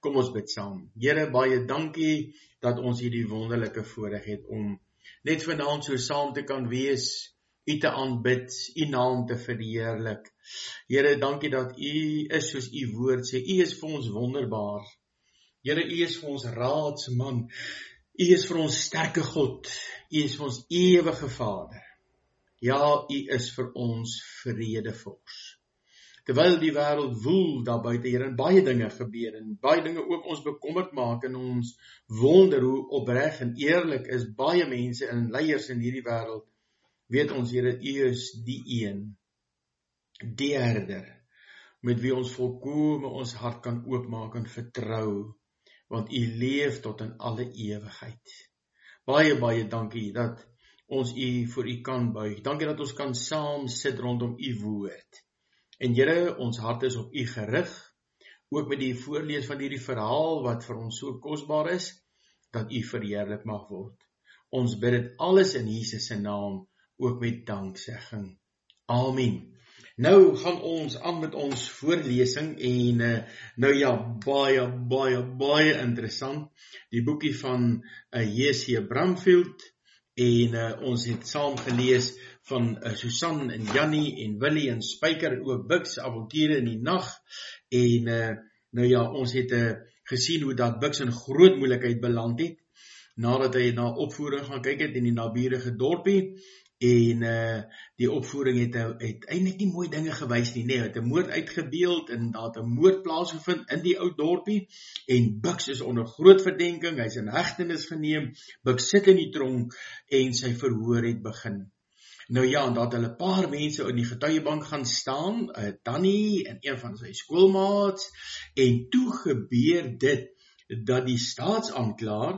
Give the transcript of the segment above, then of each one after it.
Kom ons bid saam. Here, baie dankie dat ons hierdie wonderlike voorreg het om net vanaand so saam te kan wees, U te aanbid, U naam te verheerlik. Here, dankie dat U is soos U woord sê. U is vir ons wonderbaar. Here, U is vir ons raadsman. U is vir ons sterke God. U is vir ons ewige Vader. Ja, U is vir ons vredevors. Terwyl die wêreld woel daar buite, Here, en baie dinge gebeur, en baie dinge ook ons bekommerd maak, en ons wonder hoe opreg en eerlik is baie mense en leiers in hierdie wêreld, weet ons, Here, U is die een, die herder, met wie ons volkome ons hart kan oopmaak en vertrou, want U leef tot in alle ewigheid. Baie, baie dankie dat ons U voor U kan buig. Dankie dat ons kan saam sit rondom U woord. En Here, ons hart is op U gerig, ook met die voorlees van hierdie verhaal wat vir ons so kosbaar is, dat U verheerlik mag word. Ons bid dit alles in Jesus se naam, ook met danksegging. Amen. Nou gaan ons aan met ons voorlesing en nou ja, baie interessant. Die boekie van J.C. Bramfield en ons het saam gelees van Susan en Jannie en Willie en Spyker en ook Bux, avonture in die nag. En nou ja, ons het gesien hoe dat Bux in groot moeilikheid beland het, nadat hy na opvoering gaan kyk het in die naburige dorpie. En die opvoering het eintlik nie mooi dinge gewys nie, het 'n moord uitgebeeld en daar het 'n moord plaasgevind in die ou dorpie en Bux is onder groot verdenking, hy's in hegtenis geneem, Bux sit in die tronk en sy verhoor het begin. Nou ja, en dat hulle 'n paar mense in die getuiebank gaan staan, Tannie en een van sy skoolmaats, en toe gebeur dit dat die staatsaanklaer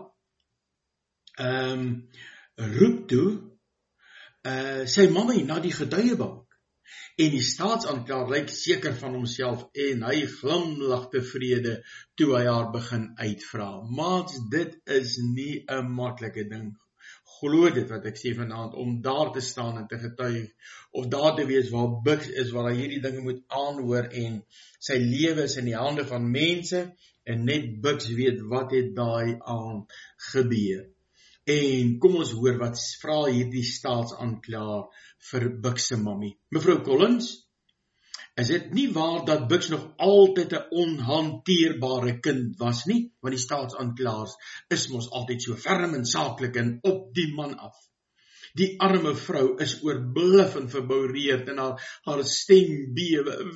roep toe sy mamma na die getuiebank. En die staatsaanklaer lyk seker van homself en hy glimlag tevrede toe hy haar begin uitvra. Maats, dit is nie 'n maklike ding. Glo dit wat ek sê vanaand, om daar te staan en te getuig, of daar te wees waar Bux is, waar hy hierdie dinge moet aanhoor en sy lewe is in die hande van mense en net Bux weet wat het daai aand gebeur. En kom ons hoor wat vra hierdie staatsaanklaer vir Bux se mammie. Mevrou Collins, is dit nie waar dat Bux nog altyd 'n onhanteerbare kind was nie? Want die staatsaanklaers is mos altyd so ferm en saaklik en op die man af. Die arme vrou is oorbluf en verboureerd en haar stem bewe.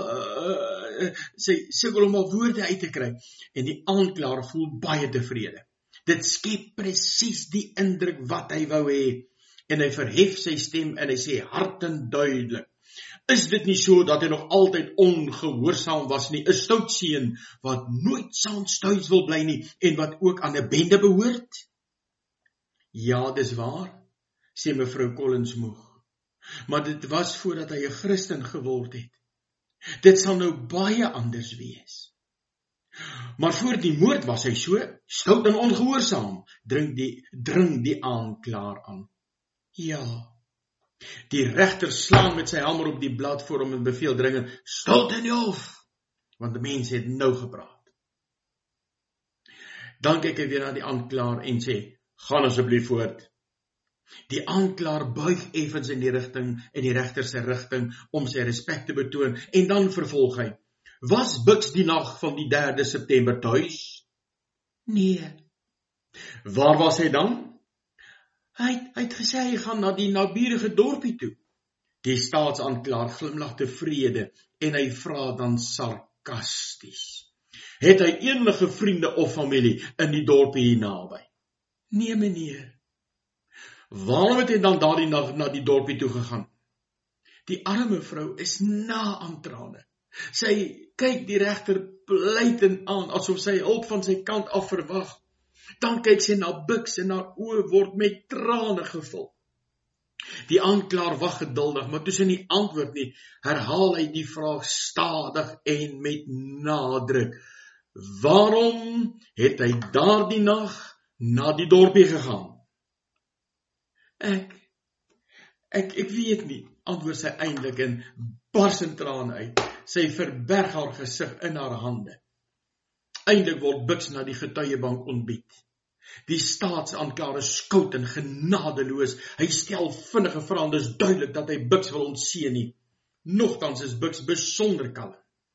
Sy sukkel om haar woorde uit te kry en die aanklaer voel baie tevrede. Dit skep presies die indruk wat hy wou hê en hy verhef sy stem en hy sê hard en duidelik: is dit nie so dat hy nog altyd ongehoorsaam was nie, 'n stout seun wat nooit saans thuis wil bly nie en wat ook aan 'n bende behoort? Ja, dis waar, sê mevrou Collins moeg, maar dit was voordat hy 'n Christen geword het. Dit sal nou baie anders wees. Maar voor die moord was hy so stout en ongehoorsaam, dring die aanklaer aan. Ja. Die regter slaan met sy hamer op die blad voor hom en beveel dringend: stilte in die hof, want die mens het nou gepraat. Dan kyk hy weer na die aanklaer en sê: gaan asseblief voort. Die aanklaer buig effens in die regter se rigting om sy respek te betoon en dan vervolg hy: was Bux die nag van die 3de September thuis? Nee. Waar was hy dan? Hy het gesê hy gaan na die naburige dorpie toe. Die staatsaanklaer glimlag tevrede en hy vra dan sarkasties: het hy enige vriende of familie in die dorpie hier naby? Nee, meneer. Waarom het hy dan daardie nag na die dorpie toe gegaan? Die arme vrou is na aan trane. Sy kyk die regter pleitend aan, asof sy hulp van sy kant af verwag. Dan kyk sy na Bux en haar oë word met trane gevul. Die aanklaer wag geduldig, maar toe sy nie antwoord nie, herhaal hy die vraag stadig en met nadruk: waarom het hy daardie nag na die dorpie gegaan? Ek weet nie, antwoord sy eindelik en bars in trane uit. Sy verberg haar gesig in haar hande. Eindelik word Buks na die getuiebank ontbied. Die staatsaanklaer is skout en genadeloos. Hy stel vinnige vrae en dis duidelik dat hy Buks wil ontseën nie. Nogtans is Buks besonder kalm.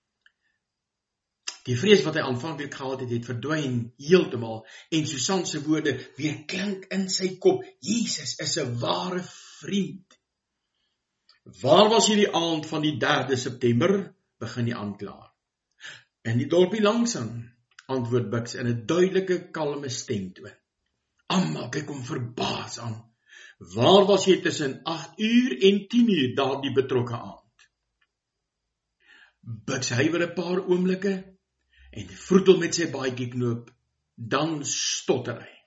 Die vrees wat hy aanvanklik gehad het, het verdwyn heeltemal en Susan se woorde weer klink in sy kop. Jesus is 'n ware vriend. Waar was jy die aand van die 3de September? Begin die aanklaer. In die dorpie langsaan, antwoord Buks in 'n duidelike, kalme stemtoon. Almal kyk hom verbaas aan. Waar was jy tussen 8:00 en 10:00 daardie betrokke aand? Buks huiwer 'n paar oomblikke en vroetel met sy baadjieknoop, dan stotter hy.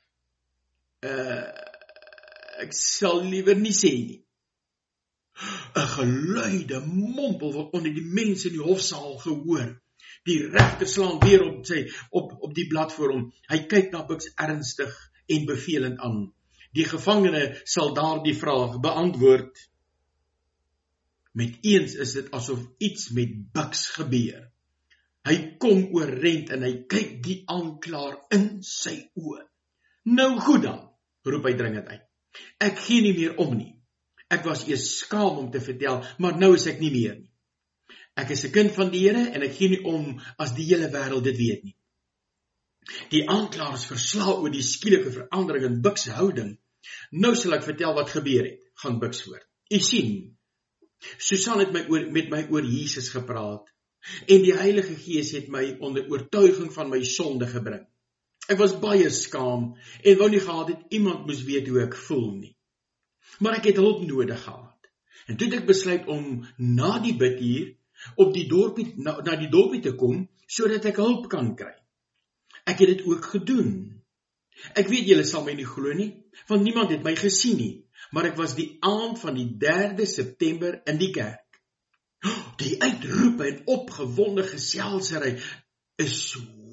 Ek sal liewer nie sê nie. 'n geluide mompel word onder die mense in die hofsaal gehoor. Die regter slaan weer op die blad voor hom. Hy kyk na Buks ernstig en bevelend aan. Die gevangene sal daardie vraag beantwoord. Met eens is dit asof iets met Buks gebeur. Hy kom oorrent en hy kyk die aanklaer in sy oë. Nou goed dan, roep hy dringend uit. Ek gee nie meer om nie. Ek was eers skaam om te vertel, maar nou is ek nie meer nie. Ek is 'n kind van die Here en ek gee nie om as die hele wêreld dit weet nie. Die aanklaer is verslae oor die skielike verandering in Buks se houding. Nou sal ek vertel wat gebeur het, gaan Buks voort. U sien, Susan het met my oor Jesus gepraat en die Heilige Gees het my onder oortuiging van my sonde gebring. Ek was baie skaam en wou nie gehad het iemand moes weet hoe ek voel nie. Maar ek het hulp nodig gehad. En toe het ek besluit om na die biduur op die dorpie, na die dorpie te kom, sodat ek hulp kan kry. Ek het dit ook gedoen. Ek weet julle sal my nie glo nie, want niemand het my gesien nie, maar ek was die aand van die 3de September in die kerk. Die uitroepe en opgewonde geselsery is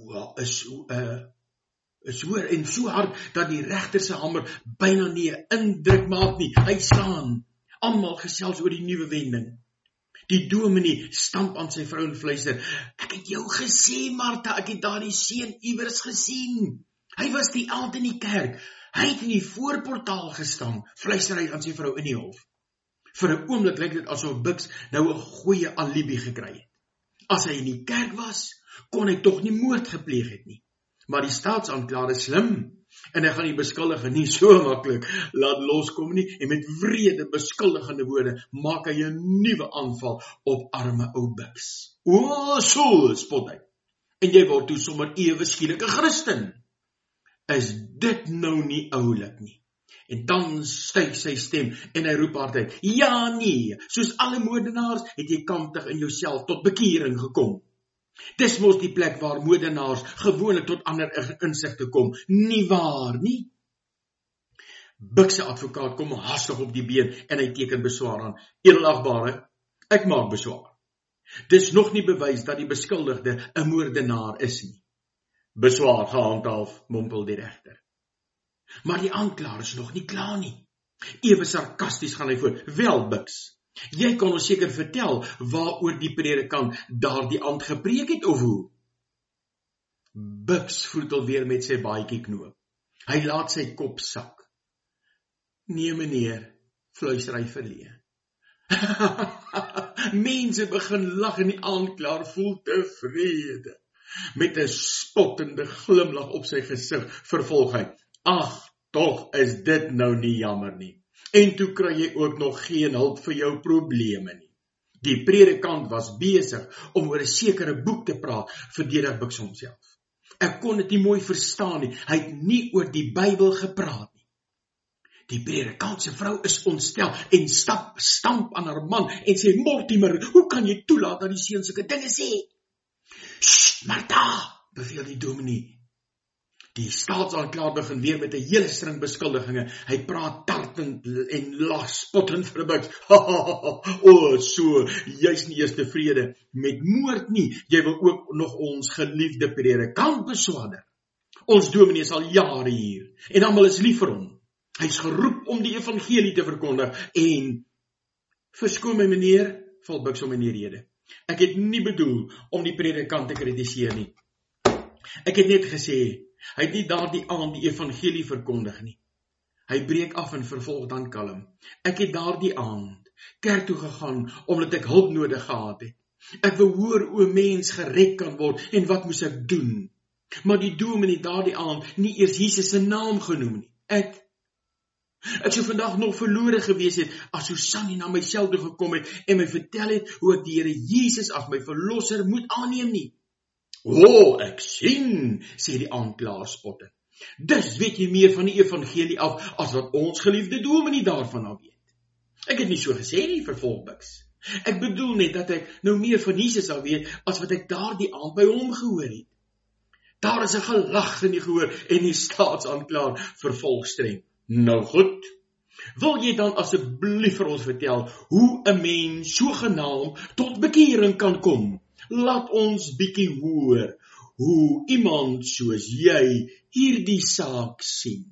hoor en so hard, dat die regter se hamer byna nie 'n indruk maak nie. Hy staan, almal gesels oor die nuwe wending. Die dominee stamp aan sy vrou en fluister, ek het jou gesê, Martha, ek het daardie seun iewers gesien. Hy was die aand in die kerk. Hy het in die voorportaal gestaan, fluister hy aan sy vrou in die hof. Vir 'n oomblik lyk dit asof Buks nou 'n goeie alibi gekry het. As hy in die kerk was, kon hy tog nie moord gepleeg het nie. Maar die staatsaanklaer is slim, en hy gaan die beskuldige nie so maklik laat loskom nie, en met wrede beskuldigende woorde maak hy 'n nuwe aanval op arme ou Buks. O, so, spot hy. En jy word toe sommer ewe skielik 'n Christen. Is dit nou nie oulik nie? En dan styg sy stem en hy roep hard, ja nee, soos alle moordenaars het jy kantig in jouself tot bekering gekom. Dis mos die plek waar moordenaars gewoonlik tot ander insigte kom, nie waar nie? Buks se advokaat kom hastig op die been en hy teken beswaar aan. Edelagbare, ek maak beswaar. Dis nog nie bewys dat die beskuldigde 'n moordenaar is nie. Beswaar gehandhaaf, mompel die regter. Maar die aanklaer is nog nie klaar nie. Ewe sarkasties gaan hy voort. Wel, Buks, jy kan ons seker vertel waaroor die predikant daardie aand gepreek het of hoe? Buks vroetel weer met sy baadjieknoop. Hy laat sy kop sak. Nee meneer, fluister hy verleë. Mense begin lag en die aanklaer voel tevrede. Met 'n spottende glimlag op sy gesig vervolg hy. Ag, tog is dit nou nie jammer nie. En toe kry jy ook nog geen hulp vir jou probleme nie. Die predikant was besig om oor 'n sekere boek te praat, verdedig Buks homself. Ek kon dit nie mooi verstaan nie, hy het nie oor die Bybel gepraat nie. Die predikant se vrou is ontstel en stamp aan haar man en sê, Mortimer, hoe kan jy toelaat dat die seun sulke dinge sê? Sst, Martha, beveel die dominee. Die staatsaanklaer begin weer met 'n hele string beskuldigings. Hy praat tartend en lag spottend vir Buks. O, so, jy's nie eers tevrede met moord nie. Jy wil ook nog ons geliefde predikant beswadder. Ons dominee is al jare hier en almal is lief vir hom. Hy's geroep om die evangelie te verkondig en verskoon my meneer, val Buks om in die rede. Ek het nie bedoel om die predikant te kritiseer nie. Ek het net gesê, hy het nie daardie aand die evangelie verkondig nie. Hy breek af en vervolg dan kalm. Ek het daardie aand kerk toe gegaan, omdat ek hulp nodig gehad het. Ek wou hoor hoe 'n mens gered kan word, en wat moes ek doen? Maar die dominee daardie aand nie eers Jesus se naam genoem nie. Ek sou vandag nog verlore gewees het, as Susannie na my sel toe gekom het, en my vertel het, hoe ek die Here Jesus as my verlosser moet aanneem nie. O, ek sien, sê die aanklaer spottend. Dus weet jy meer van die evangelie af, as wat ons geliefde dominee daarvan af weet. Ek het nie so gesê nie, vervolg Buks. Ek bedoel net dat ek nou meer van Jesus al weet, as wat ek daardie aand by hom gehoor het. Daar is 'n gelag in die gehoor, en die staatsaanklaer vervolg streng. Nou goed, wil jy dan asseblief vir ons vertel, hoe 'n mens sogenaamd tot bekering kan kom? Laat ons bietjie hoor, hoe iemand soos jy hierdie saak sien.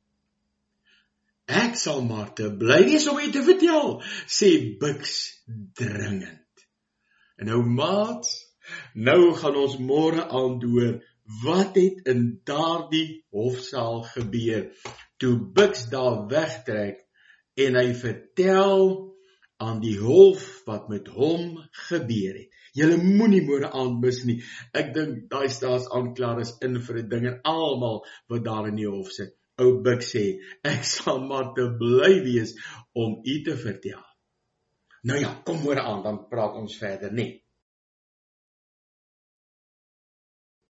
Ek sal maar te bly wees om jy te vertel, sê Buks dringend. En nou maat, nou gaan ons môre aand hoor, wat het in daardie hofsaal gebeur, toe Buks daar wegtrek, en hy vertel aan die hof wat met hom gebeur het. Julle moenie môre aand mis nie. Ek dink daai staatsaanklaer is in vir 'n ding en almal wat daar in die hof sit. Ou Buks sê, ek sal maar te bly wees om u te vertel. Nou ja, kom môre aand, dan praat ons verder, nee.